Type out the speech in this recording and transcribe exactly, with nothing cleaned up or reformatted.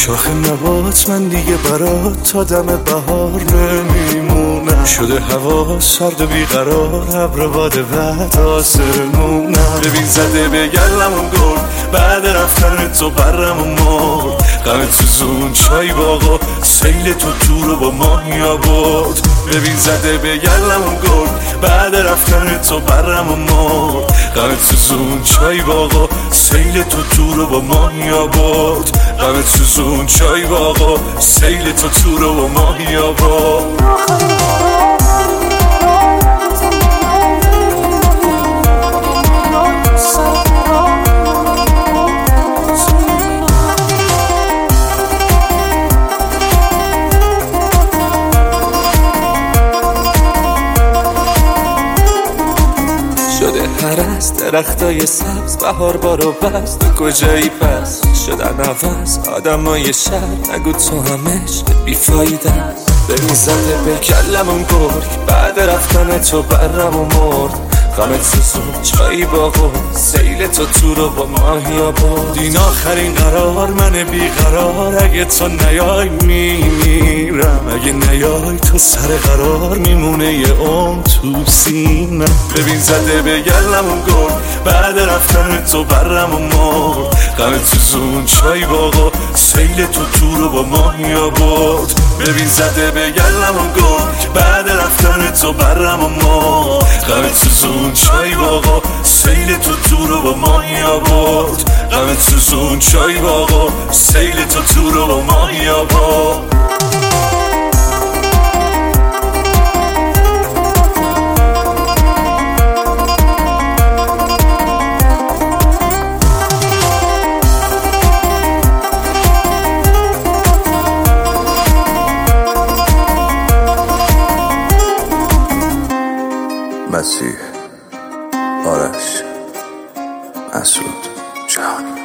شاخ نبات من دیگه برات تا دم بهار نمیمونم. شده هوا سرد و بیقرار، ابر باد بعد آسمونم. ببین زده به گلمون گل بعد رفتن تو برم و مرد. غم تو زون چای باغا سیل تو تو رو با ماهی آورد. ببین زده به گلمون گل بعد رفتن تو برم و مرد. غم تو زون چای باغا سیل تو تو رو با ماهی آورد. غم تو زون چای باغا سیل تو تو رو با ماهی آورد. شده هرس درختای سبز بهار بارو بست. تو کجایی پس شدن عوض آدمای شهر، نگو تو همش بیفایده است. ببین زده به کلمون گرگ بعد رفتن تو برم و مرد. غمت سوزون چایی باغو سیل تو تو رو با ماهی آورد. این آخرین قرار من بیقرار، اگه تو نیای میمیرم. اگه نیای تو سر قرار میمونه یه عمر تو سینم. ببین زده به گلمون گل بعد رفتن تو برم و مرد. غمت سوزون چای باغو سیل تو تو رو با ماهی آورد. ببین زده به گلمون گل بعد رفتن تو برم و مرد. غمت سوزون چای باغا سیل تو تو رو با ماهی آورد. غمت سوزون چای باغا سیل تو تو رو با ماهی آورد. مسیح، آرش، مسعود، جهانی.